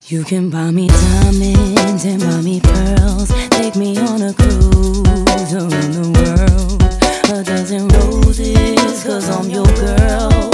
You can buy me diamonds and buy me pearls. Take me on a cruise around the world. A dozen roses, cause I'm your girl.